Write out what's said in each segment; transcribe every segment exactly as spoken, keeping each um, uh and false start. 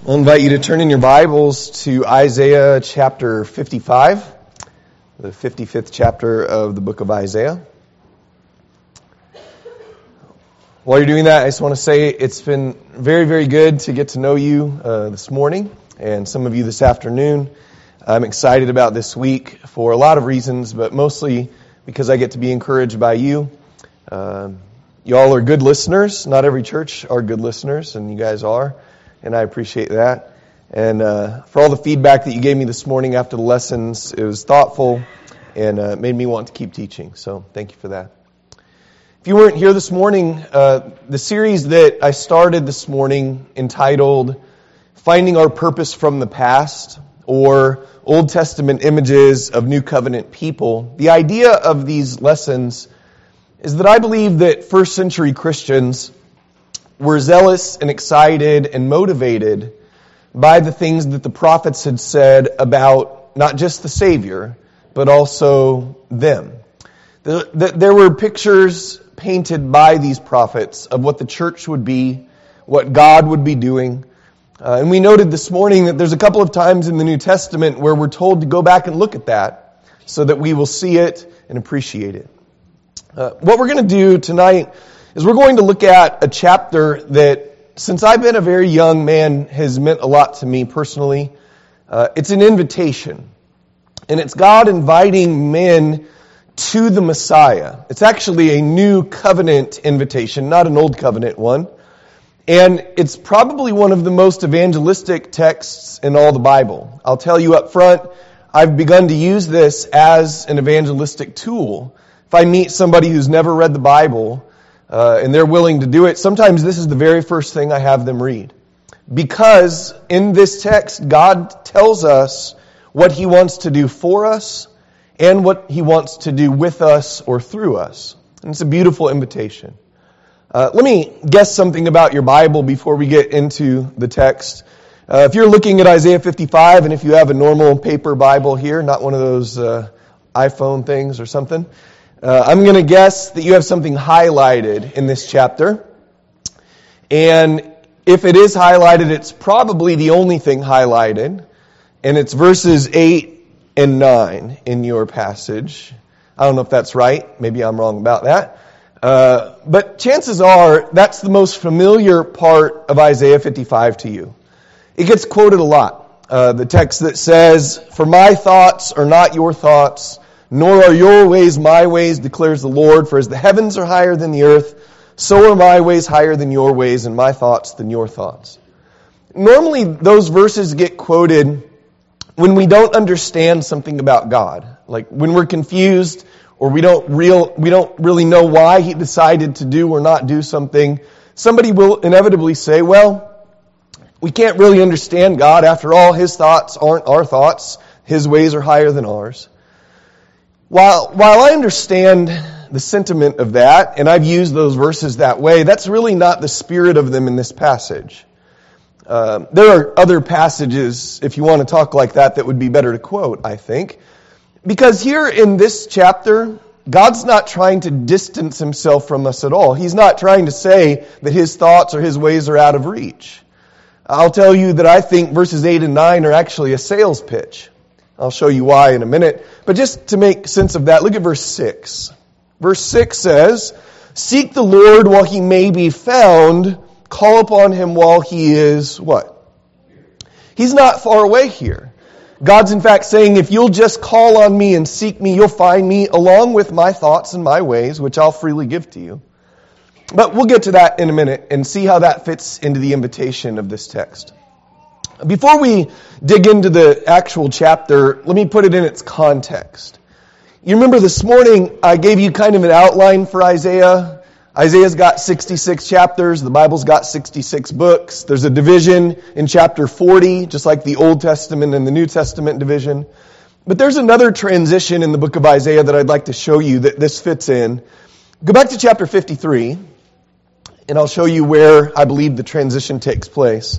I'll invite you to turn in your Bibles to Isaiah chapter fifty-five, the fifty-fifth chapter of the book of Isaiah. While you're doing that, I just want to say it's been very, very good to get to know you uh, this morning and some of you this afternoon. I'm excited about this week for a lot of reasons, but mostly because I get to be encouraged by you. Um, you all are good listeners. Not every church are good listeners, and you guys are. And I appreciate that. And uh, for all the feedback that you gave me this morning after the lessons, it was thoughtful and uh, made me want to keep teaching. So thank you for that. If you weren't here this morning, uh, the series that I started this morning entitled Finding Our Purpose from the Past, or Old Testament Images of New Covenant People, the idea of these lessons is that I believe that first century Christians were zealous and excited and motivated by the things that the prophets had said about not just the Savior, but also them. The, the, there were pictures painted by these prophets of what the church would be, what God would be doing. Uh, and we noted this morning that there's a couple of times in the New Testament where we're told to go back and look at that so that we will see it and appreciate it. Uh, what we're going to do tonight is we're going to look at a chapter that, since I've been a very young man, has meant a lot to me personally. Uh, it's an invitation. And it's God inviting men to the Messiah. It's actually a new covenant invitation, not an old covenant one. And it's probably one of the most evangelistic texts in all the Bible. I'll tell you up front, I've begun to use this as an evangelistic tool. If I meet somebody who's never read the Bible, Uh, and they're willing to do it, sometimes this is the very first thing I have them read. Because in this text, God tells us what He wants to do for us and what He wants to do with us or through us. And it's a beautiful invitation. Uh, let me guess something about your Bible before we get into the text. Uh, if you're looking at Isaiah fifty-five, and if you have a normal paper Bible here, not one of those uh, iPhone things or something, Uh, I'm going to guess that you have something highlighted in this chapter. And if it is highlighted, it's probably the only thing highlighted. And it's verses eight and nine in your passage. I don't know if that's right. Maybe I'm wrong about that. Uh, but chances are that's the most familiar part of Isaiah fifty-five to you. It gets quoted a lot. Uh, the text that says, "For my thoughts are not your thoughts, nor are your ways my ways, declares the Lord. For as the heavens are higher than the earth, so are my ways higher than your ways, and my thoughts than your thoughts." Normally, those verses get quoted when we don't understand something about God. Like when we're confused, or we don't real we don't really know why He decided to do or not do something. Somebody will inevitably say, well, we can't really understand God. After all, His thoughts aren't our thoughts. His ways are higher than ours. While while I understand the sentiment of that, and I've used those verses that way, that's really not the spirit of them in this passage. Uh, there are other passages, if you want to talk like that, that would be better to quote, I think. Because here in this chapter, God's not trying to distance Himself from us at all. He's not trying to say that His thoughts or His ways are out of reach. I'll tell you that I think verses eight and nine are actually a sales pitch. I'll show you why in a minute. But just to make sense of that, look at verse six. Verse six says, "Seek the Lord while He may be found. Call upon Him while He is," what? He's not far away here. God's in fact saying, if you'll just call on me and seek me, you'll find me along with my thoughts and my ways, which I'll freely give to you. But we'll get to that in a minute and see how that fits into the invitation of this text. Before we dig into the actual chapter, let me put it in its context. You remember this morning I gave you kind of an outline for Isaiah. Isaiah's got sixty-six chapters. The Bible's got sixty-six books. There's a division in chapter forty, just like the Old Testament and the New Testament division. But there's another transition in the book of Isaiah that I'd like to show you that this fits in. Go back to chapter fifty-three, and I'll show you where I believe the transition takes place.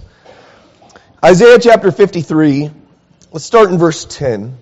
Isaiah chapter fifty-three, let's start in verse ten.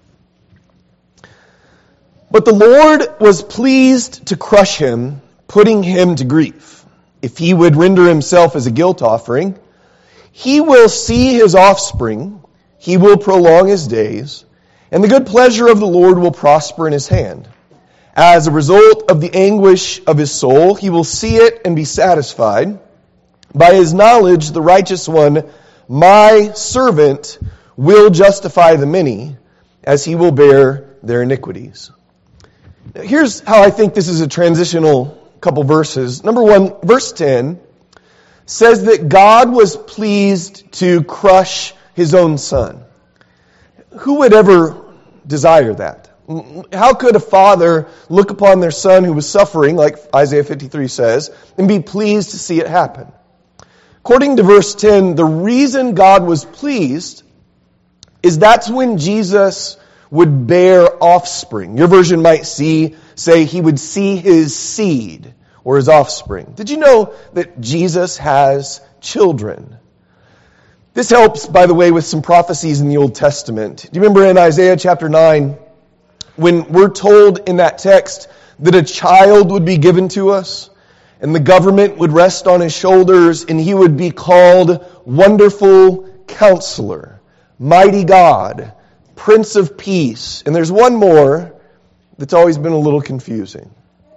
"But the Lord was pleased to crush him, putting him to grief. If he would render himself as a guilt offering, He will see his offspring, he will prolong his days, and the good pleasure of the Lord will prosper in his hand. As a result of the anguish of his soul, he will see it and be satisfied. By his knowledge, the righteous one, my servant, will justify the many, as he will bear their iniquities. Now, here's how I think this is a transitional couple verses. Number one, verse ten says that God was pleased to crush his own son. Who would ever desire that? How could a father look upon their son who was suffering, like Isaiah fifty-three says, and be pleased to see it happen? According to verse ten, the reason God was pleased is that's when Jesus would bear offspring. Your version might see, say he would see his seed or his offspring. Did you know that Jesus has children? This helps, by the way, with some prophecies in the Old Testament. Do you remember in Isaiah chapter nine, when we're told in that text that a child would be given to us, and the government would rest on his shoulders, and he would be called Wonderful Counselor, Mighty God, Prince of Peace. And there's one more that's always been a little confusing.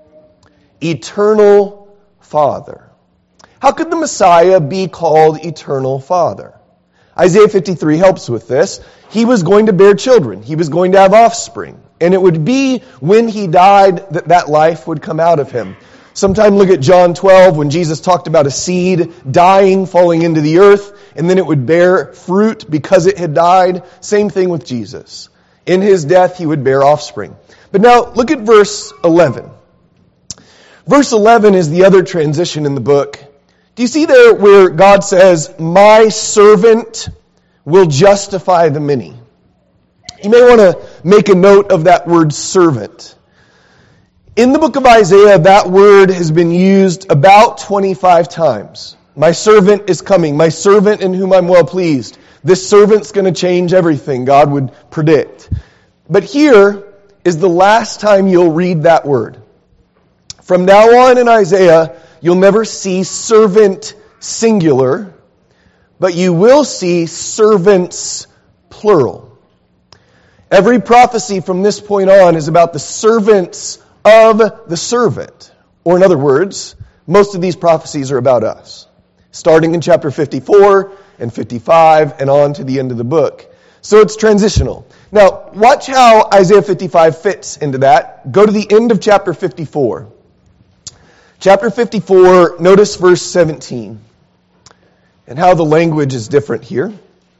Eternal Father. How could the Messiah be called Eternal Father? Isaiah fifty-three helps with this. He was going to bear children. He was going to have offspring. And it would be when he died that that life would come out of him. Sometime look at John twelve when Jesus talked about a seed dying, falling into the earth, and then it would bear fruit because it had died. Same thing with Jesus. In his death, he would bear offspring. But now look at verse eleven. Verse eleven is the other transition in the book. Do you see there where God says, my servant will justify the many? You may want to make a note of that word servant. In the book of Isaiah, that word has been used about twenty-five times. My servant is coming. My servant in whom I'm well pleased. This servant's going to change everything, God would predict. But here is the last time you'll read that word. From now on in Isaiah, you'll never see servant singular, but you will see servants plural. Every prophecy from this point on is about the servants of the servant. Or in other words, most of these prophecies are about us. Starting in chapter fifty-four and fifty-five and on to the end of the book. So it's transitional. Now, watch how Isaiah fifty-five fits into that. Go to the end of chapter fifty-four. Chapter fifty-four, notice verse seventeen. And how the language is different here.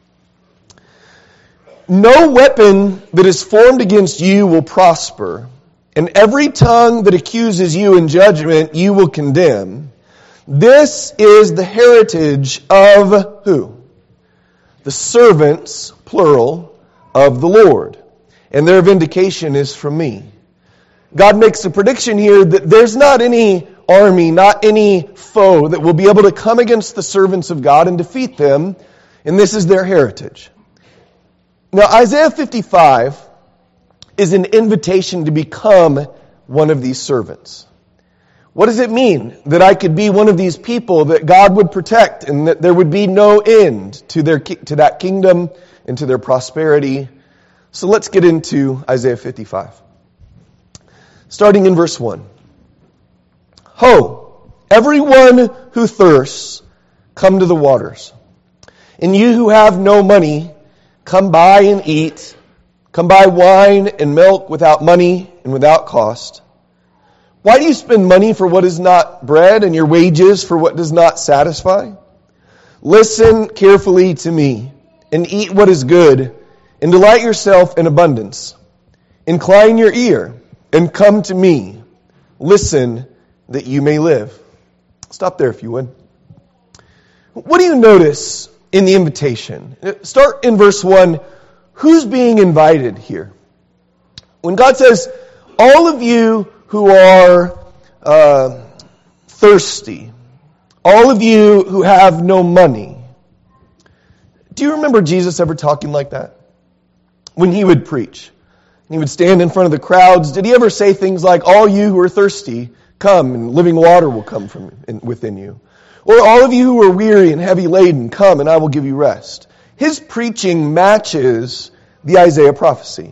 No weapon that is formed against you will prosper, and every tongue that accuses you in judgment you will condemn. This is the heritage of who? The servants, plural, of the Lord. And their vindication is from me. God makes a prediction here that there's not any army, not any foe that will be able to come against the servants of God and defeat them. And this is their heritage. Now, Isaiah fifty-five is an invitation to become one of these servants. What does it mean that I could be one of these people that God would protect and that there would be no end to their to that kingdom and to their prosperity? So let's get into Isaiah fifty-five. Starting in verse one. Ho, everyone who thirsts, come to the waters. And you who have no money, come buy and eat. Come buy wine and milk without money and without cost. Why do you spend money for what is not bread and your wages for what does not satisfy? Listen carefully to me and eat what is good and delight yourself in abundance. Incline your ear and come to me. Listen that you may live. Stop there if you would. What do you notice in the invitation? Start in verse one. Who's being invited here? When God says, all of you who are uh, thirsty, all of you who have no money. Do you remember Jesus ever talking like that? When he would preach. He would stand in front of the crowds. Did he ever say things like, all you who are thirsty, come and living water will come from within you? Or all of you who are weary and heavy laden, come and I will give you rest. His preaching matches the Isaiah prophecy.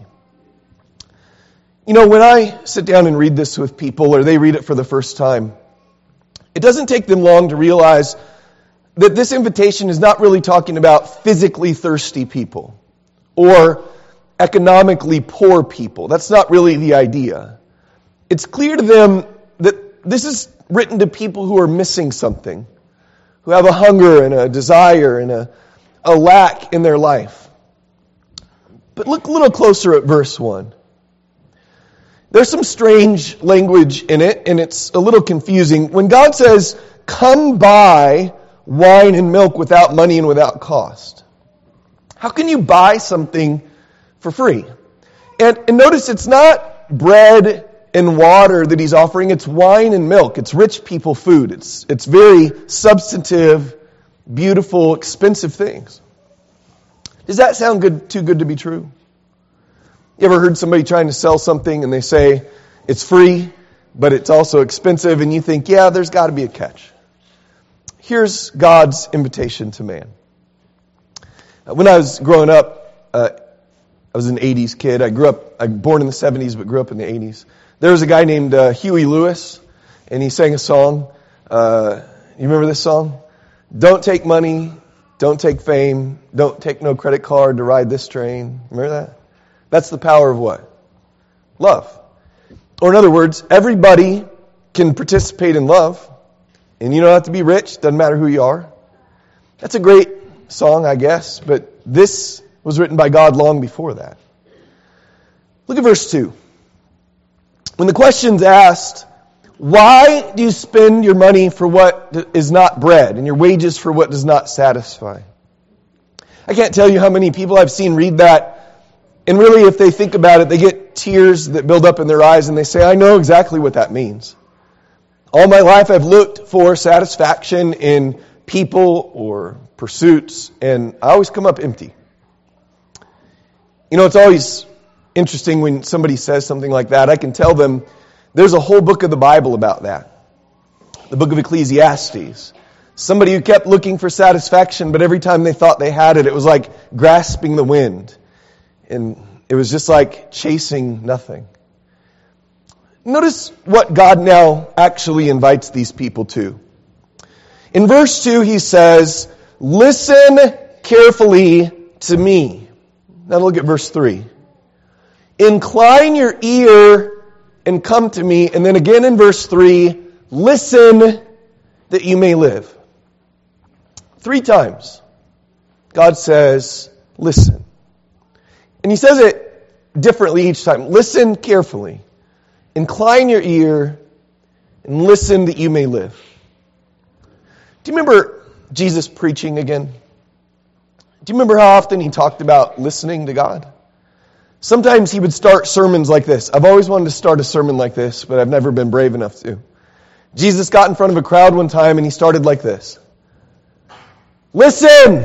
You know, when I sit down and read this with people, or they read it for the first time, it doesn't take them long to realize that this invitation is not really talking about physically thirsty people or economically poor people. That's not really the idea. It's clear to them that this is written to people who are missing something, who have a hunger and a desire and a, a lack in their life. But look a little closer at verse one. There's some strange language in it, and it's a little confusing. When God says, come buy wine and milk without money and without cost. How can you buy something for free? And, and notice it's not bread and water that he's offering, it's wine and milk. It's rich people food. It's, it's very substantive, beautiful, expensive things. Does that sound good? Too good to be true? You ever heard somebody trying to sell something and they say it's free, but it's also expensive, and you think, yeah, there's got to be a catch. Here's God's invitation to man. When I was growing up, uh, I was an eighties kid. I grew up, I was born in the seventies, but grew up in the eighties. There was a guy named uh, Huey Lewis, and he sang a song. Uh, you remember this song? Don't take money, don't take fame, don't take no credit card to ride this train. Remember that? That's the power of what? Love. Or in other words, everybody can participate in love, and you don't have to be rich, doesn't matter who you are. That's a great song, I guess, but this was written by God long before that. Look at verse two. When the question's asked, why do you spend your money for what is not bread and your wages for what does not satisfy? I can't tell you how many people I've seen read that, and really if they think about it, they get tears that build up in their eyes and they say, I know exactly what that means. All my life I've looked for satisfaction in people or pursuits, and I always come up empty. You know, it's always interesting when somebody says something like that. I can tell them there's a whole book of the Bible about that. The book of Ecclesiastes. Somebody who kept looking for satisfaction, but every time they thought they had it, it was like grasping the wind. And it was just like chasing nothing. Notice what God now actually invites these people to. In verse two, he says, listen carefully to me. Now look at verse three. Incline your ear and come to me. And then again in verse three, listen that you may live. Three times, God says, listen. And he says it differently each time. Listen carefully. Incline your ear and listen that you may live. Do you remember Jesus preaching again? Do you remember how often he talked about listening to God? Sometimes he would start sermons like this. I've always wanted to start a sermon like this, but I've never been brave enough to. Jesus got in front of a crowd one time and he started like this. Listen!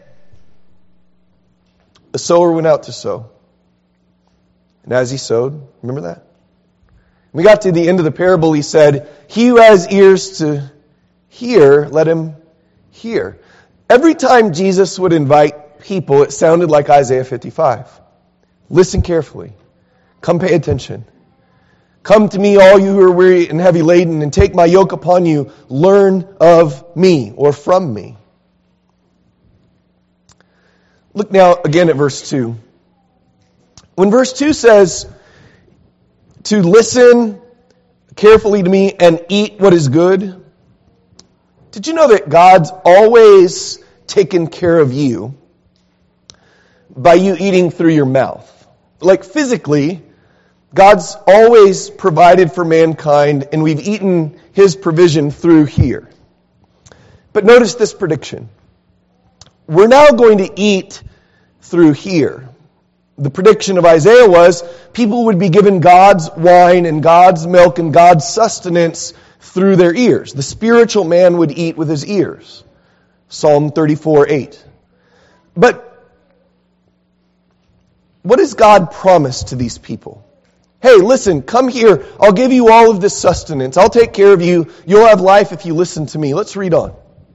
The sower went out to sow. And as he sowed, remember that? When we got to the end of the parable, he said, he who has ears to hear, let him hear. Every time Jesus would invite people, it sounded like Isaiah fifty-five. Listen carefully. Come pay attention. Come to me, all you who are weary and heavy laden, and take my yoke upon you. Learn of me, or from me. Look now again at verse two. When verse two says to listen carefully to me and eat what is good, did you know that God's always taken care of you by you eating through your mouth? Like physically, God's always provided for mankind, and we've eaten His provision through here. But notice this prediction. We're now going to eat through here. The prediction of Isaiah was people would be given God's wine and God's milk and God's sustenance through their ears. The spiritual man would eat with his ears. Psalm thirty-four eight. But what has God promised to these people? Hey, listen, come here. I'll give you all of this sustenance. I'll take care of you. You'll have life if you listen to me. Let's read on.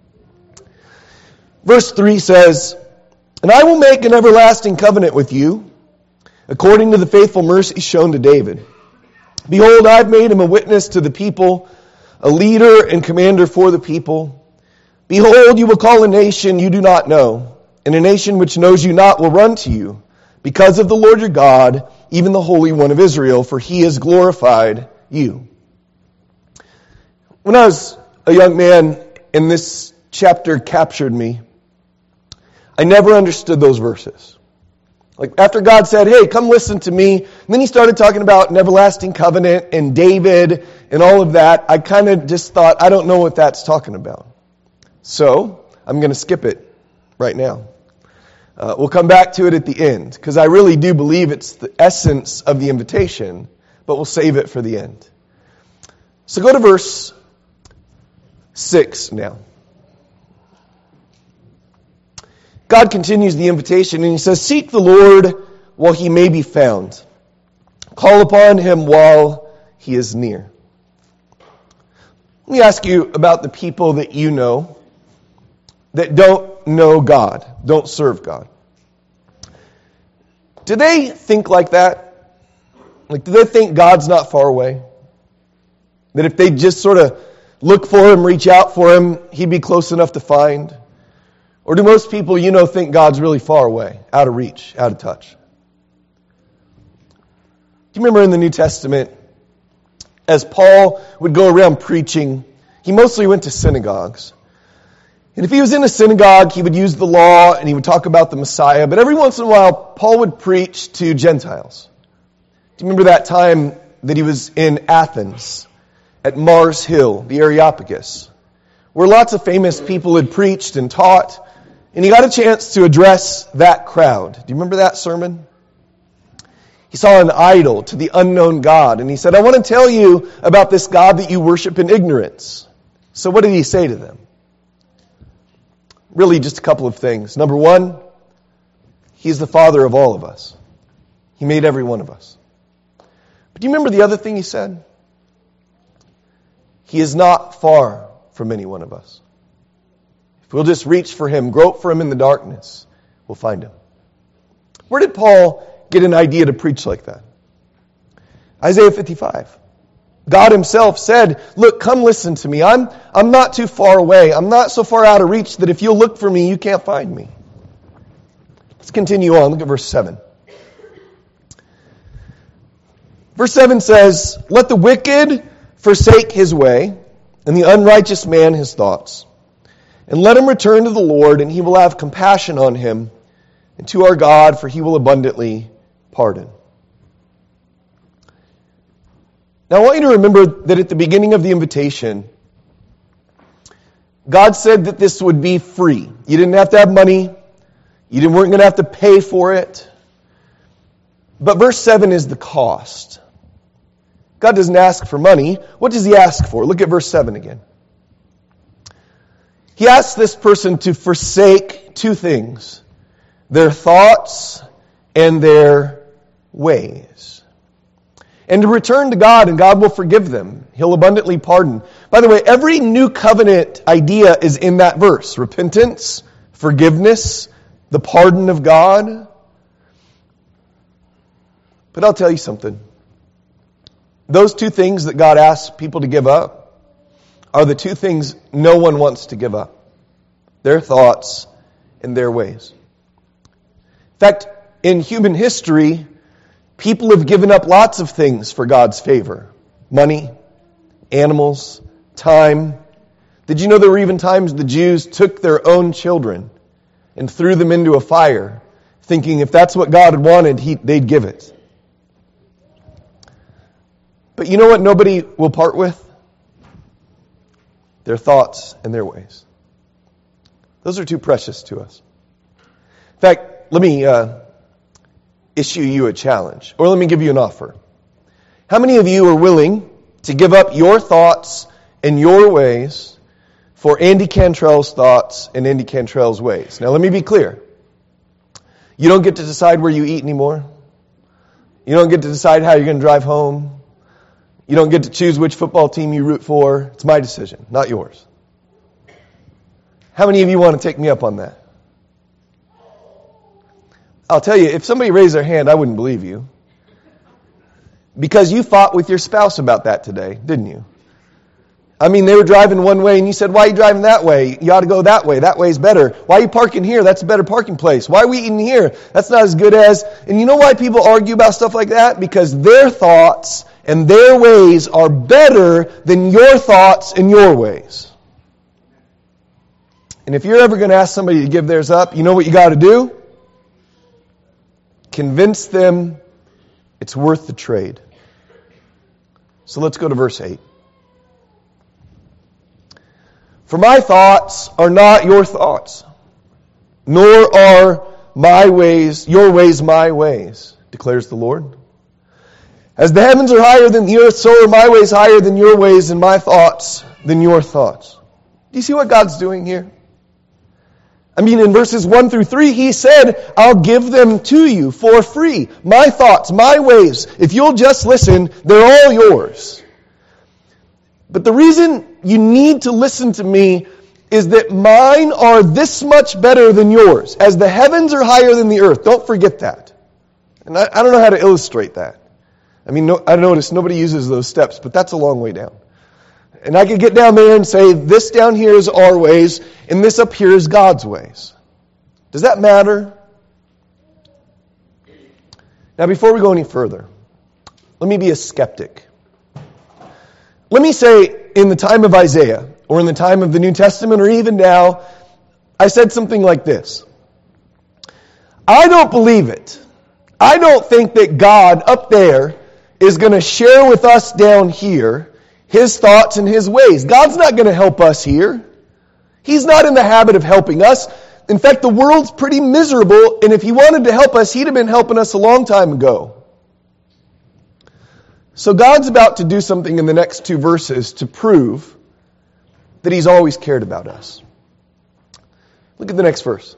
Verse three says, "And I will make an everlasting covenant with you, according to the faithful mercy shown to David. Behold, I have made him a witness to the people, a leader and commander for the people. Behold, you will call a nation you do not know, and a nation which knows you not will run to you, because of the Lord your God, even the Holy One of Israel, for he has glorified you." When I was a young man and this chapter captured me, I never understood those verses. Like after God said, "Hey, come listen to me," and then he started talking about an everlasting covenant and David and all of that, I kind of just thought, I don't know what that's talking about. So I'm going to skip it right now. Uh, we'll come back to it at the end, because I really do believe it's the essence of the invitation, but we'll save it for the end. So go to verse six now. God continues the invitation and he says, "Seek the Lord while he may be found. Call upon him while he is near." Let me ask you about the people that you know that don't know God, don't serve God. Do they think like that? Like, do they think God's not far away? That if they just sort of look for him, reach out for him, he'd be close enough to find? Or do most people you know think God's really far away, out of reach, out of touch? Do you remember in the New Testament, as Paul would go around preaching, he mostly went to synagogues. And if he was in a synagogue, he would use the law and he would talk about the Messiah. But every once in a while, Paul would preach to Gentiles. Do you remember that time that he was in Athens at Mars Hill, the Areopagus, where lots of famous people had preached and taught, and he got a chance to address that crowd? Do you remember that sermon? He saw an idol to the unknown God, and he said, "I want to tell you about this God that you worship in ignorance." So what did he say to them? Really just a couple of things. Number one, he's the Father of all of us. He made every one of us. But do you remember the other thing he said? He is not far from any one of us. If we'll just reach for him, grope for him in the darkness, we'll find him. Where did Paul get an idea to preach like that? Isaiah fifty-five. God himself said, "Look, come listen to me. I'm, I'm not too far away. I'm not so far out of reach that if you'll look for me, you can't find me." Let's continue on. Look at verse seven. Verse seven says, "Let the wicked forsake his way, and the unrighteous man his thoughts. And let him return to the Lord, and he will have compassion on him, and to our God, for he will abundantly pardon." Now I want you to remember that at the beginning of the invitation, God said that this would be free. You didn't have to have money. You didn't, weren't going to have to pay for it. But verse seven is the cost. God doesn't ask for money. What does he ask for? Look at verse seven again. He asks this person to forsake two things: their thoughts and their ways. And to return to God, and God will forgive them. He'll abundantly pardon. By the way, every new covenant idea is in that verse. Repentance, forgiveness, the pardon of God. But I'll tell you something. Those two things that God asks people to give up are the two things no one wants to give up: their thoughts and their ways. In fact, in human history, people have given up lots of things for God's favor. Money, animals, time. Did you know there were even times the Jews took their own children and threw them into a fire, thinking if that's what God had wanted, he, they'd give it? But you know what nobody will part with? Their thoughts and their ways. Those are too precious to us. In fact, let me uh, issue you a challenge, or let me give you an offer. How many of you are willing to give up your thoughts and your ways for Andy Cantrell's thoughts and Andy Cantrell's ways? Now let me be clear. You don't get to decide where you eat anymore. You don't get to decide how you're going to drive home. You don't get to choose which football team you root for. It's my decision, not yours. How many of you want to take me up on that? I'll tell you, if somebody raised their hand, I wouldn't believe you. Because you fought with your spouse about that today, didn't you? I mean, they were driving one way and you said, why are you driving that way? You ought to go that way. That way's better. Why are you parking here? That's a better parking place. Why are we eating here? That's not as good as... And you know why people argue about stuff like that? Because their thoughts and their ways are better than your thoughts and your ways. And if you're ever going to ask somebody to give theirs up, you know what you got to do? Convince them it's worth the trade. So let's go to verse eight. For my thoughts are not your thoughts, nor are my ways, your ways my ways, declares the Lord. As the heavens are higher than the earth, so are my ways higher than your ways, and my thoughts than your thoughts. Do you see what God's doing here? I mean, in verses one through three, He said, I'll give them to you for free. My thoughts, my ways. If you'll just listen, they're all yours. But the reason you need to listen to me is that mine are this much better than yours. As the heavens are higher than the earth. Don't forget that. And I, I don't know how to illustrate that. I mean, no, I notice nobody uses those steps, but that's a long way down. And I could get down there and say, this down here is our ways, and this up here is God's ways. Does that matter? Now, before we go any further, let me be a skeptic. Let me say, in the time of Isaiah, or in the time of the New Testament, or even now, I said something like this. I don't believe it. I don't think that God up there is going to share with us down here His thoughts and His ways. God's not going to help us here. He's not in the habit of helping us. In fact, the world's pretty miserable, and if He wanted to help us, He'd have been helping us a long time ago. So God's about to do something in the next two verses to prove that He's always cared about us. Look at the next verse.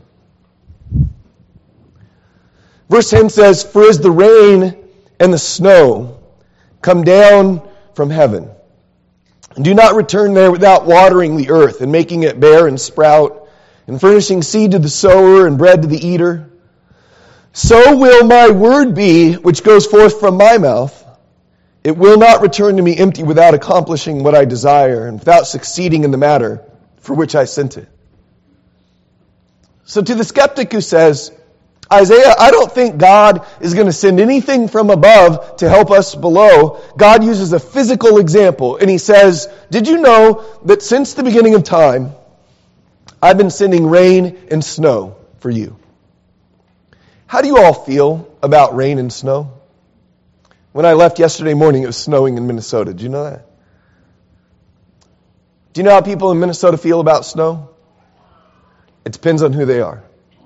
Verse ten says, For as the rain and the snow come down from heaven, and do not return there without watering the earth and making it bear and sprout, and furnishing seed to the sower and bread to the eater, so will my word be which goes forth from my mouth. It will not return to me empty without accomplishing what I desire and without succeeding in the matter for which I sent it. So to the skeptic who says, Isaiah, I don't think God is going to send anything from above to help us below. God uses a physical example, and He says, did you know that since the beginning of time, I've been sending rain and snow for you? How do you all feel about rain and snow? When I left yesterday morning, it was snowing in Minnesota. Did you know that? Do you know how people in Minnesota feel about snow? It depends on who they are.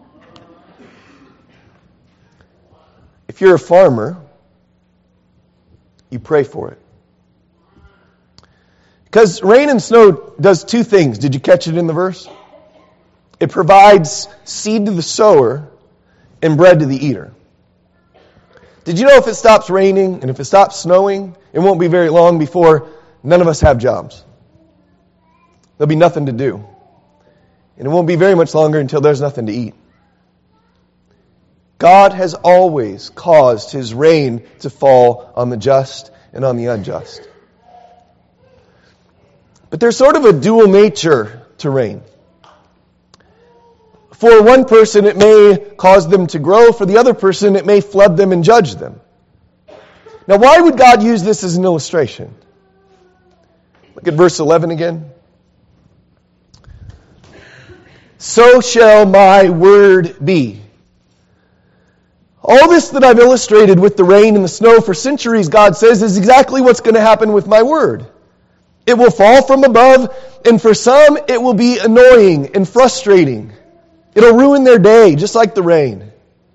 If you're a farmer, you pray for it. Because rain and snow does two things. Did you catch it in the verse? It provides seed to the sower and bread to the eater. Did you know if it stops raining and if it stops snowing, it won't be very long before none of us have jobs. There'll be nothing to do. And it won't be very much longer until there's nothing to eat. God has always caused His rain to fall on the just and on the unjust. But there's sort of a dual nature to rain. For one person, it may cause them to grow. For the other person, it may flood them and judge them. Now, why would God use this as an illustration? Look at verse eleven again. So shall my word be. All this that I've illustrated with the rain and the snow for centuries, God says, is exactly what's going to happen with my word. It will fall from above, and for some, it will be annoying and frustrating. It'll ruin their day, just like the rain.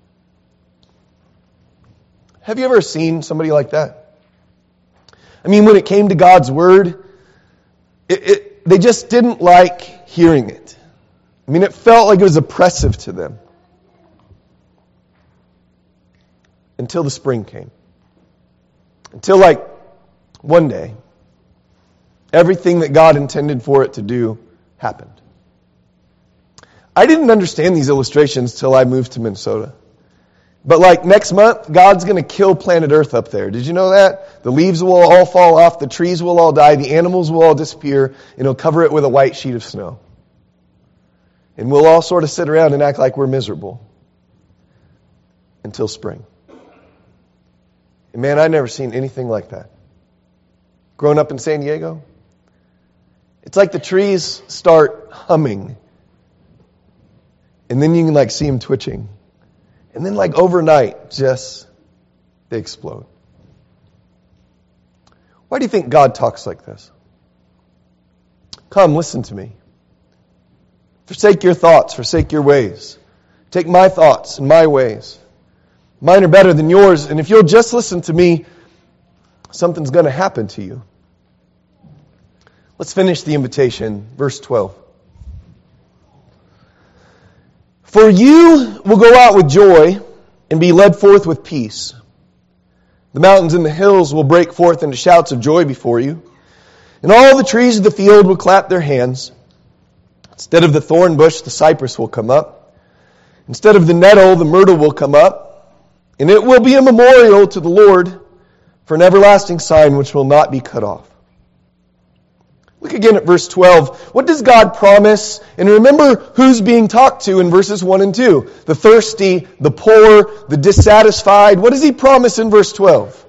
Have you ever seen somebody like that? I mean, when it came to God's word, it, it, they just didn't like hearing it. I mean, it felt like it was oppressive to them. Until the spring came. Until, like, one day, everything that God intended for it to do happened. I didn't understand these illustrations till I moved to Minnesota. But like next month, God's going to kill planet Earth up there. Did you know that? The leaves will all fall off, the trees will all die, the animals will all disappear, and He'll cover it with a white sheet of snow. And we'll all sort of sit around and act like we're miserable until spring. And man, I've never seen anything like that. Growing up in San Diego, it's like the trees start humming. And then you can like see them twitching. And then like overnight, just they explode. Why do you think God talks like this? Come, listen to me. Forsake your thoughts, forsake your ways. Take my thoughts and my ways. Mine are better than yours, and if you'll just listen to me, something's going to happen to you. Let's finish the invitation. Verse twelve. For you will go out with joy and be led forth with peace. The mountains and the hills will break forth into shouts of joy before you, and all the trees of the field will clap their hands. Instead of the thorn bush, the cypress will come up. Instead of the nettle, the myrtle will come up. And it will be a memorial to the Lord for an everlasting sign which will not be cut off. Look again at verse twelve. What does God promise? And remember who's being talked to in verses one and two. The thirsty, the poor, the dissatisfied. What does He promise in verse twelve?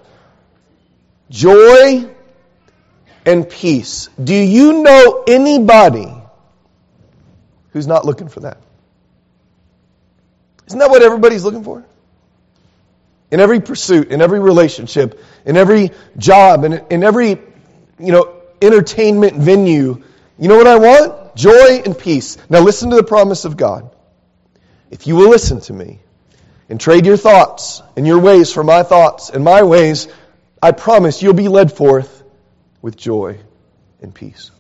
Joy and peace. Do you know anybody who's not looking for that? Isn't that what everybody's looking for? In every pursuit, in every relationship, in every job, in, in every, you know, entertainment venue. You know what I want? Joy and peace. Now listen to the promise of God. If you will listen to me and trade your thoughts and your ways for my thoughts and my ways, I promise you'll be led forth with joy and peace.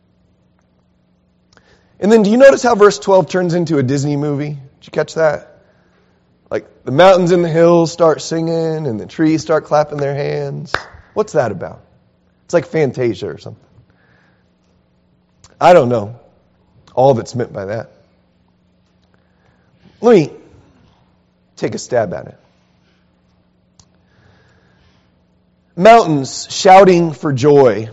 And then do you notice how verse twelve turns into a Disney movie? Did you catch that? Like the mountains and the hills start singing and the trees start clapping their hands. What's that about? It's like Fantasia or something. I don't know all that's meant by that. Let me take a stab at it. Mountains shouting for joy.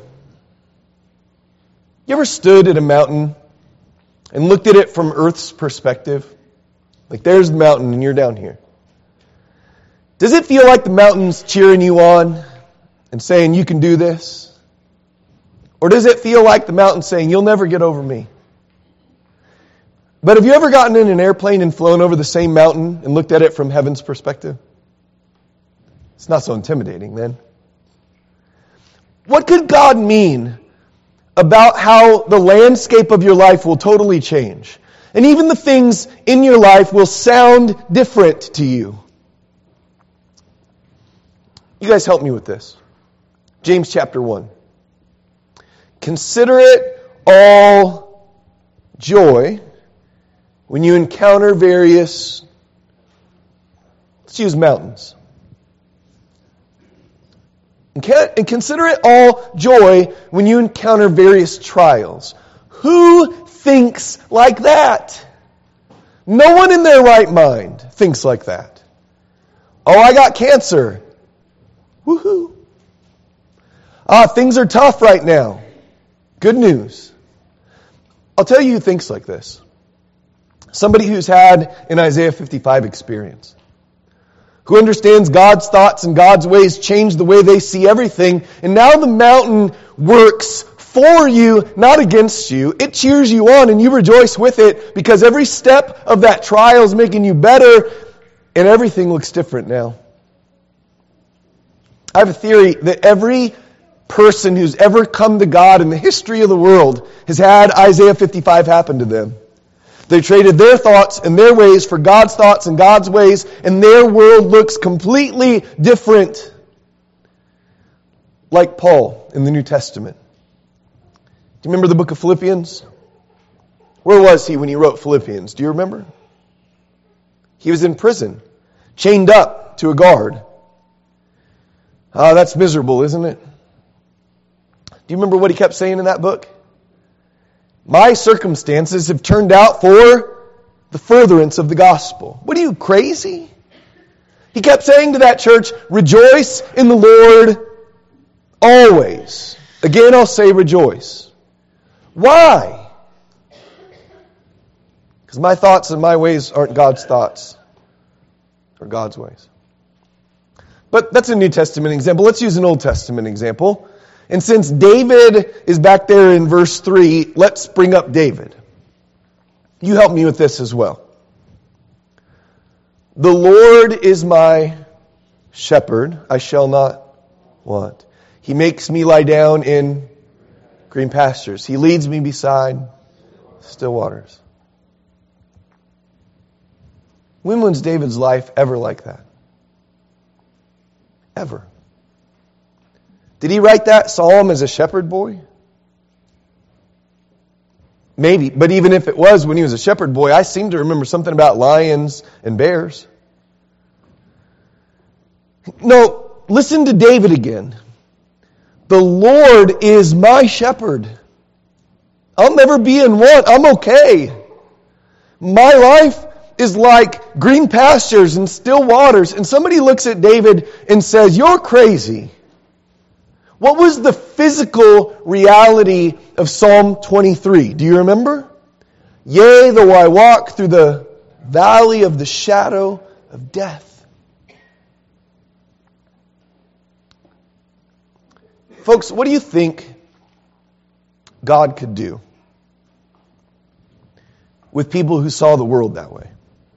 You ever stood at a mountain and looked at it from Earth's perspective? Like there's the mountain and you're down here. Does it feel like the mountain's cheering you on and saying you can do this? Or does it feel like the mountain saying you'll never get over me? But have you ever gotten in an airplane and flown over the same mountain and looked at it from heaven's perspective? It's not so intimidating then. What could God mean about how the landscape of your life will totally change? And even the things in your life will sound different to you. You guys help me with this. James chapter one. Consider it all joy when you encounter various, let's use mountains. And consider it all joy when you encounter various trials. Who thinks like that? No one in their right mind thinks like that. Oh, I got cancer. Woohoo. Ah, things are tough right now. Good news. I'll tell you who thinks like this. Somebody who's had an Isaiah fifty-five experience. Who understands God's thoughts and God's ways change the way they see everything. And now the mountain works for you, not against you. It cheers you on and you rejoice with it because every step of that trial is making you better and everything looks different now. I have a theory that every person who's ever come to God in the history of the world has had Isaiah fifty-five happen to them. They traded their thoughts and their ways for God's thoughts and God's ways, and their world looks completely different. Like Paul in the New Testament. Do you remember the book of Philippians? Where was he when he wrote Philippians? Do you remember? He was in prison, chained up to a guard. Ah, that's miserable, isn't it? Do you remember what he kept saying in that book? My circumstances have turned out for the furtherance of the gospel. What are you, crazy? He kept saying to that church, rejoice in the Lord always. Again, I'll say rejoice. Why? Because my thoughts and my ways aren't God's thoughts or God's ways. But that's a New Testament example. Let's use an Old Testament example. And since David is back there in verse three, let's bring up David. You help me with this as well. The Lord is my shepherd, I shall not want. He makes me lie down in green pastures. He leads me beside still waters. When was David's life ever like that? Ever. Did he write that psalm as a shepherd boy? Maybe, but even if it was when he was a shepherd boy, I seem to remember something about lions and bears. No, listen to David again. The Lord is my shepherd. I'll never be in want. I'm okay. My life is like green pastures and still waters. And somebody looks at David and says, you're crazy. What was the physical reality of Psalm twenty-three? Do you remember? Yea, though I walk through the valley of the shadow of death. Folks, what do you think God could do with people who saw the world that way?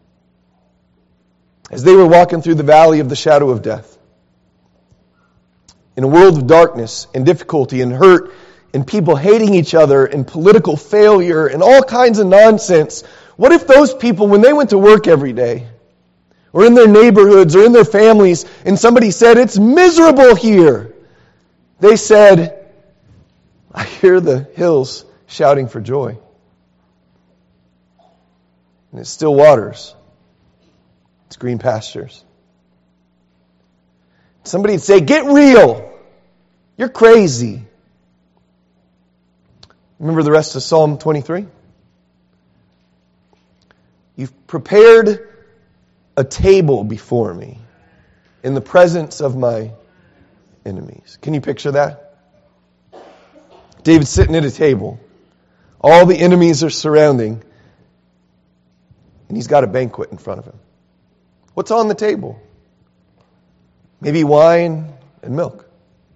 As they were walking through the valley of the shadow of death, in a world of darkness and difficulty and hurt and people hating each other and political failure and all kinds of nonsense, what if those people, when they went to work every day, or in their neighborhoods or in their families, and somebody said, it's miserable here, they said, I hear the hills shouting for joy. And it's still waters. It's green pastures. Somebody'd say, get real. You're crazy. Remember the rest of Psalm twenty-three? You've prepared a table before me in the presence of my enemies. Can you picture that? David's sitting at a table. All the enemies are surrounding. And he's got a banquet in front of him. What's on the table? Maybe wine and milk.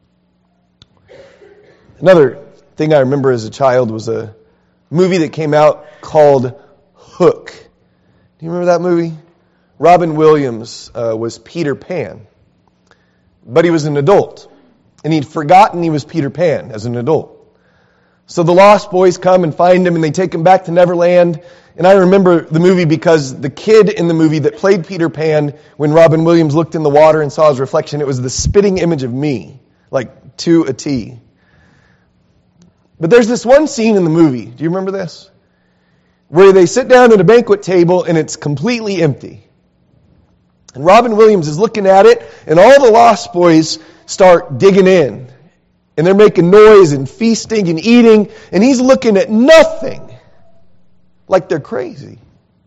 Another thing I remember as a child was a movie that came out called Hook. Do you remember that movie? Robin Williams uh, was Peter Pan. But he was an adult. And he'd forgotten he was Peter Pan as an adult. So the Lost Boys come and find him and they take him back to Neverland. And I remember the movie because the kid in the movie that played Peter Pan, when Robin Williams looked in the water and saw his reflection, it was the spitting image of me, like to a T. But there's this one scene in the movie, do you remember this? Where they sit down at a banquet table and it's completely empty. And Robin Williams is looking at it and all the Lost Boys start digging in. And they're making noise and feasting and eating and he's looking at nothing. Like they're crazy.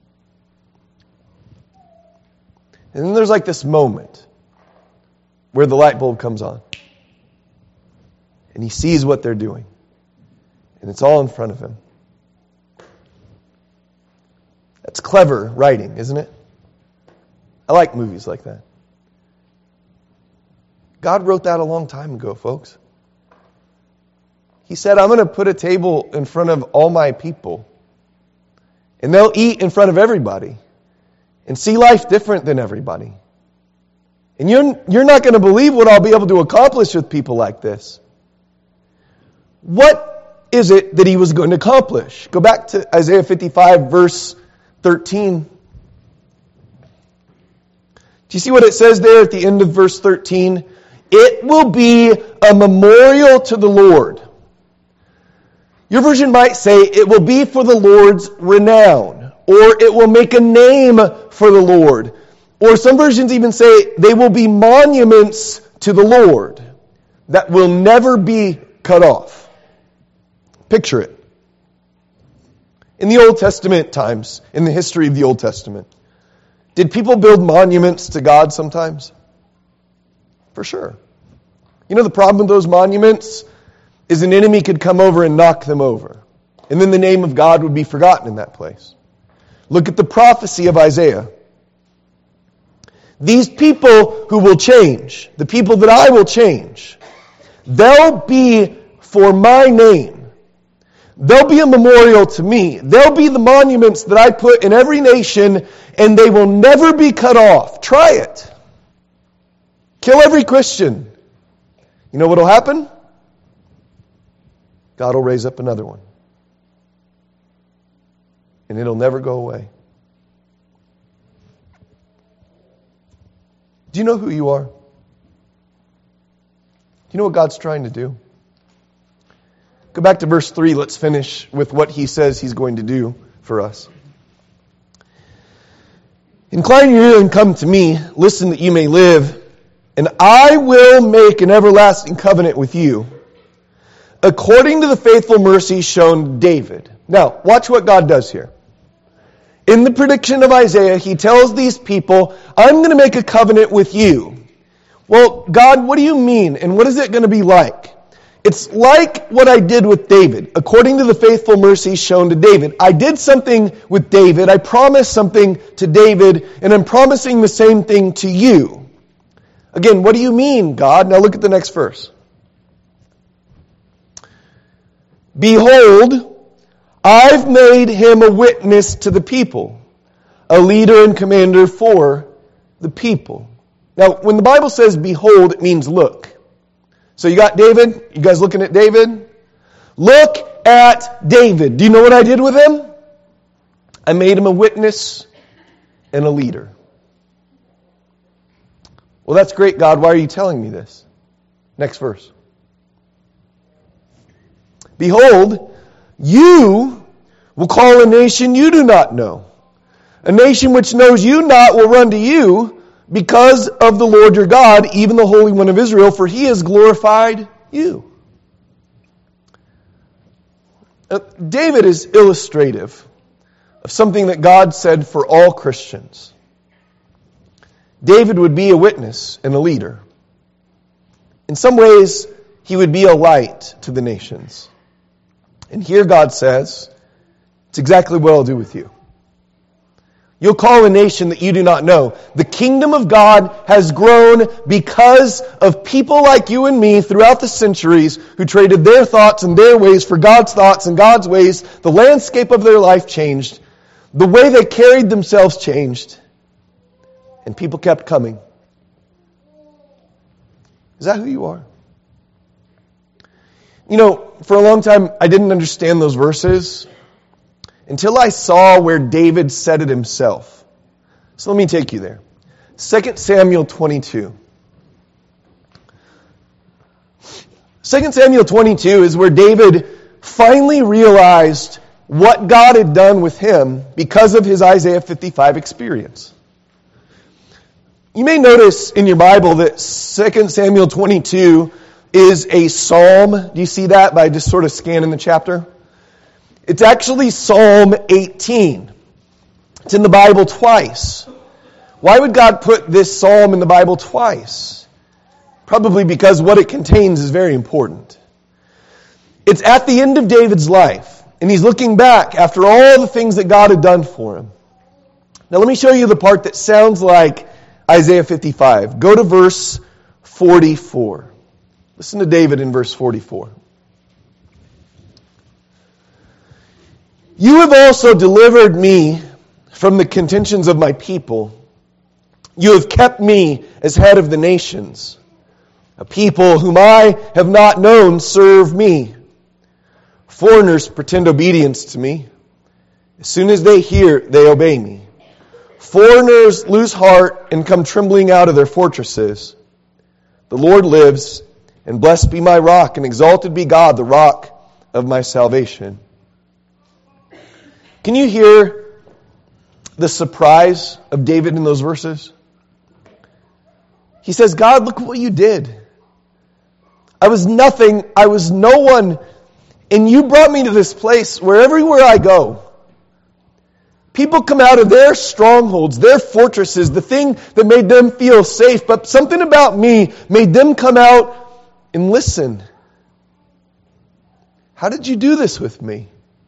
And then there's like this moment where the light bulb comes on. And he sees what they're doing. And it's all in front of him. That's clever writing, isn't it? I like movies like that. God wrote that a long time ago, folks. He said, I'm going to put a table in front of all my people. And they'll eat in front of everybody. And see life different than everybody. And you're, you're not going to believe what I'll be able to accomplish with people like this. What is it that he was going to accomplish? Go back to Isaiah fifty-five, verse thirteen. Do you see what it says there at the end of verse thirteen? It will be a memorial to the Lord. Your version might say it will be for the Lord's renown. Or it will make a name for the Lord. Or some versions even say they will be monuments to the Lord that will never be cut off. Picture it. In the Old Testament times, in the history of the Old Testament, Did people build monuments to God sometimes? For sure. You know the problem with those monuments is an enemy could come over and knock them over. And then the name of God would be forgotten in that place. Look at the prophecy of Isaiah. These people who will change, the people that I will change, they'll be for my name. They'll be a memorial to me. They'll be the monuments that I put in every nation, and they will never be cut off. Try it. Kill every Christian. You know what will happen? God will raise up another one. And it'll never go away. Do you know who you are? Do you know what God's trying to do? Go back to verse three. Let's finish with what he says he's going to do for us. Incline your ear and come to me. Listen that you may live. And I will make an everlasting covenant with you, according to the faithful mercy shown David. Now, watch what God does here. In the prediction of Isaiah, he tells these people, I'm going to make a covenant with you. Well, God, what do you mean? And what is it going to be like? It's like what I did with David, according to the faithful mercy shown to David. I did something with David. I promised something to David, and I'm promising the same thing to you. Again, what do you mean, God? Now look at the next verse. Behold, I've made him a witness to the people, a leader and commander for the people. Now, when the Bible says behold, it means look. So you got David? You guys looking at David? Look at David. Do you know what I did with him? I made him a witness and a leader. Well, that's great, God. Why are you telling me this? Next verse. Behold, you will call a nation you do not know. A nation which knows you not will run to you because of the Lord your God, even the Holy One of Israel, for he has glorified you. Uh, David is illustrative of something that God said for all Christians. David would be a witness and a leader. In some ways, he would be a light to the nations. And here God says, it's exactly what I'll do with you. You'll call a nation that you do not know. The kingdom of God has grown because of people like you and me throughout the centuries who traded their thoughts and their ways for God's thoughts and God's ways. The landscape of their life changed. The way they carried themselves changed. And people kept coming. Is that who you are? You know, for a long time, I didn't understand those verses until I saw where David said it himself. So let me take you there. Second Samuel twenty-two. Second Samuel twenty-two is where David finally realized what God had done with him because of his Isaiah fifty-five experience. You may notice in your Bible that Second Samuel twenty-two is a psalm. Do you see that by just sort of scanning the chapter? It's actually Psalm eighteen. It's in the Bible twice. Why would God put this psalm in the Bible twice? Probably because what it contains is very important. It's at the end of David's life, and he's looking back after all the things that God had done for him. Now let me show you the part that sounds like Isaiah fifty-five. Go to verse forty-four. Listen to David in verse forty-four. You have also delivered me from the contentions of my people. You have kept me as head of the nations. A people whom I have not known serve me. Foreigners pretend obedience to me. As soon as they hear, they obey me. Foreigners lose heart and come trembling out of their fortresses. The Lord lives, and blessed be my rock, and exalted be God, the rock of my salvation. Can you hear the surprise of David in those verses? He says, God, look what you did. I was nothing. I was no one. And you brought me to this place where everywhere I go, People come out of their strongholds, their fortresses, the thing that made them feel safe, but something about me made them come out and listen. How did you do this with me?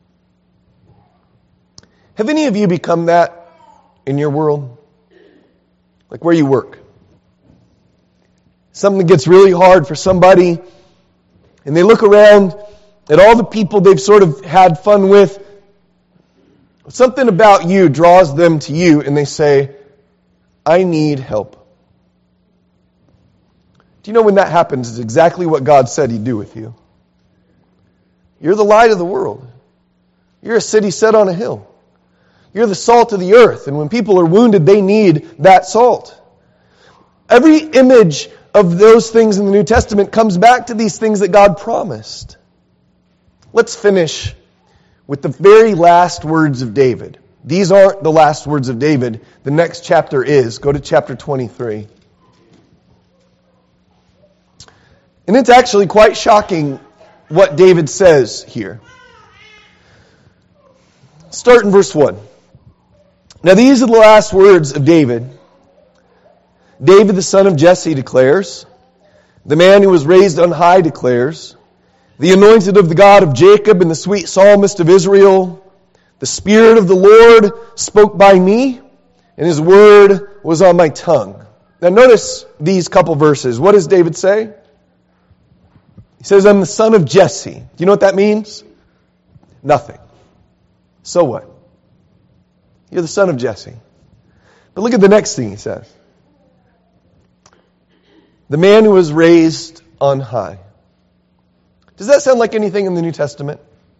Have any of you become that in your world? Like where you work. Something gets really hard for somebody, and they look around at all the people they've sort of had fun with. Something about you draws them to you, and they say, I need help. Do you know when that happens, it's exactly what God said He'd do with you. You're the light of the world. You're a city set on a hill. You're the salt of the earth, and when people are wounded, they need that salt. Every image of those things in the New Testament comes back to these things that God promised. Let's finish with the very last words of David. These aren't the last words of David. The next chapter is. Go to chapter twenty-three. And it's actually quite shocking what David says here. Start in verse one. Now these are the last words of David. David, the son of Jesse, declares, the man who was raised on high declares, the anointed of the God of Jacob and the sweet psalmist of Israel, the Spirit of the Lord spoke by me, and His word was on my tongue. Now notice these couple verses. What does David say? He says, I'm the son of Jesse. Do you know what that means? Nothing. So what? You're the son of Jesse. But look at the next thing he says. The man who was raised on high. Does that sound like anything in the New Testament?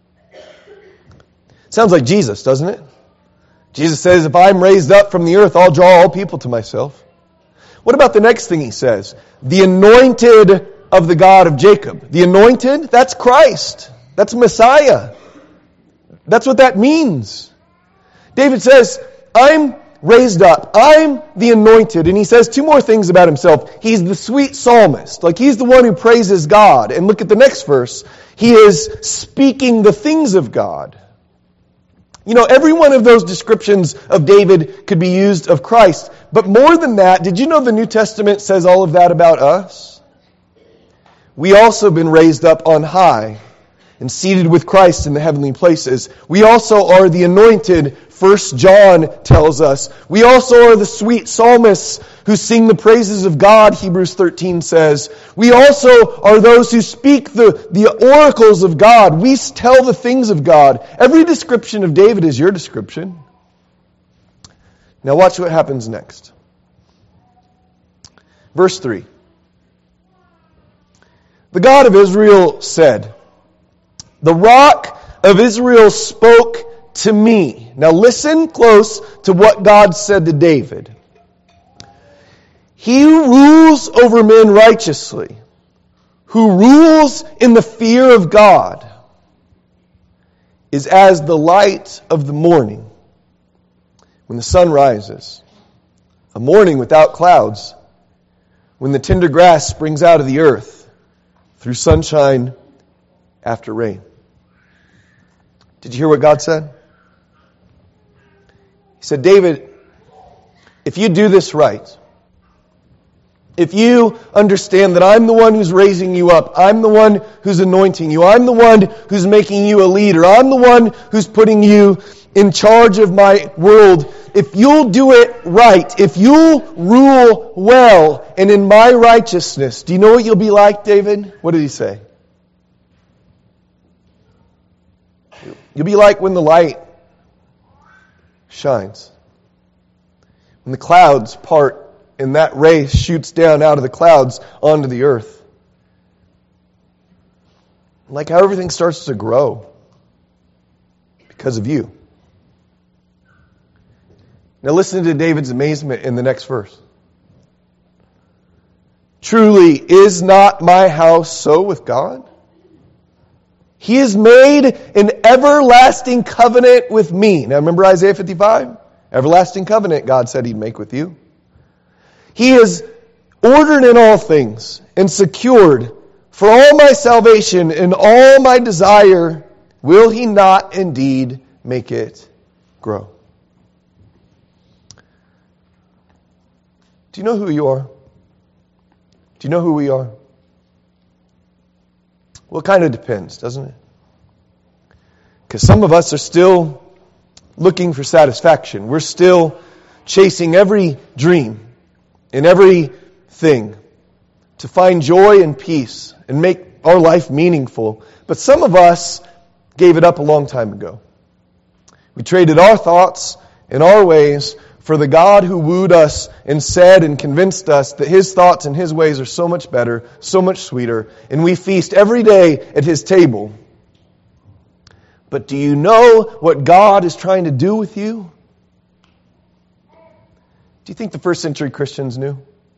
Sounds like Jesus, doesn't it? Jesus says, if I'm raised up from the earth, I'll draw all people to myself. What about the next thing he says? The anointed of the God of Jacob. The anointed, that's Christ. That's Messiah. That's what that means. David says, I'm raised up. I'm the anointed. And he says two more things about himself. He's the sweet psalmist. Like he's the one who praises God. And look at the next verse. He is speaking the things of God. You know, every one of those descriptions of David could be used of Christ. But more than that, did you know the New Testament says all of that about us? We also have been raised up on high and seated with Christ in the heavenly places. We also are the anointed, First John tells us. We also are the sweet psalmists who sing the praises of God, Hebrews thirteen says. We also are those who speak the, the oracles of God. We tell the things of God. Every description of David is your description. Now watch what happens next. Verse three. The God of Israel said, the rock of Israel spoke to me. Now listen close to what God said to David. He who rules over men righteously, who rules in the fear of God, is as the light of the morning when the sun rises, a morning without clouds, when the tender grass springs out of the earth, through sunshine after rain. Did you hear what God said? He said, David, if you do this right, if you understand that I'm the one who's raising you up, I'm the one who's anointing you, I'm the one who's making you a leader, I'm the one who's putting you in charge of my world, if you'll do it right, if you'll rule well and in my righteousness, do you know what you'll be like, David? What did he say? You'll be like when the light shines. When the clouds part and that ray shoots down out of the clouds onto the earth. Like how everything starts to grow because of you. Now listen to David's amazement in the next verse. Truly, is not my house so with God? He has made an everlasting covenant with me. Now remember Isaiah fifty-five? Everlasting covenant God said He'd make with you. He has ordered in all things and secured for all my salvation and all my desire. Will He not indeed make it grow? Do you know who you are? Do you know who we are? Well, it kind of depends, doesn't it? Because some of us are still looking for satisfaction. We're still chasing every dream and everything to find joy and peace and make our life meaningful. But some of us gave it up a long time ago. We traded our thoughts and our ways for the God who wooed us and said and convinced us that His thoughts and His ways are so much better, so much sweeter, and we feast every day at His table. But do you know what God is trying to do with you? Do you think the first century Christians knew?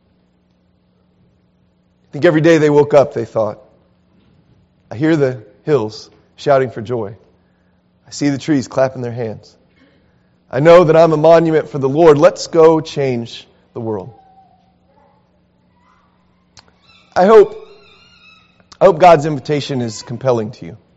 I think every day they woke up, they thought, I hear the hills shouting for joy. I see the trees clapping their hands. I know that I'm a monument for the Lord. Let's go change the world. I hope, I hope God's invitation is compelling to you.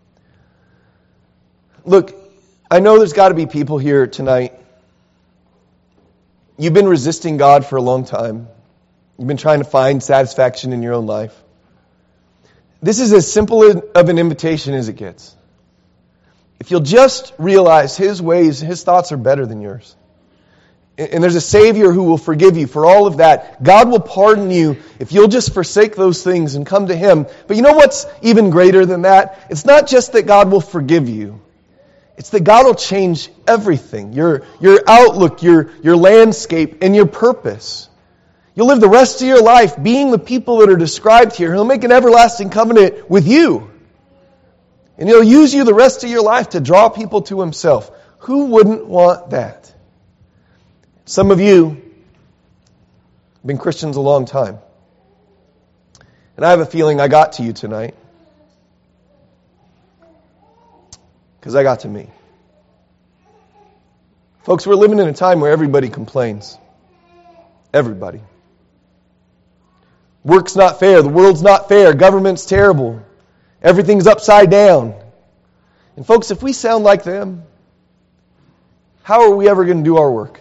Look, I know there's got to be people here tonight. You've been resisting God for a long time. You've been trying to find satisfaction in your own life. This is as simple of an invitation as it gets. If you'll just realize His ways, His thoughts are better than yours. And there's a Savior who will forgive you for all of that. God will pardon you if you'll just forsake those things and come to Him. But you know what's even greater than that? It's not just that God will forgive you. It's that God will change everything. Your, your outlook, your, your landscape, and your purpose. You'll live the rest of your life being the people that are described here. He'll make an everlasting covenant with you. And He'll use you the rest of your life to draw people to Himself. Who wouldn't want that? Some of you have been Christians a long time. And I have a feeling I got to you tonight. Because I got to me. Folks, we're living in a time where everybody complains. Everybody. Work's not fair. The world's not fair. Government's terrible. Everything's upside down. And folks, if we sound like them, how are we ever going to do our work?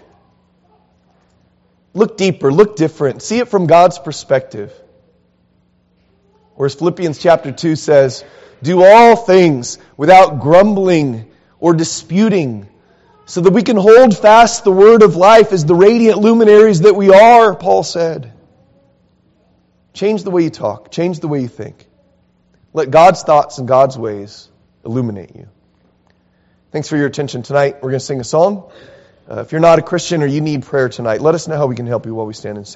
Look deeper, look different. See it from God's perspective. Or as Philippians chapter two says, do all things without grumbling or disputing, so that we can hold fast the word of life as the radiant luminaries that we are, Paul said. Change the way you talk. Change the way you think. Let God's thoughts and God's ways illuminate you. Thanks for your attention tonight. We're going to sing a song. Uh, if you're not a Christian or you need prayer tonight, let us know how we can help you while we stand and sing.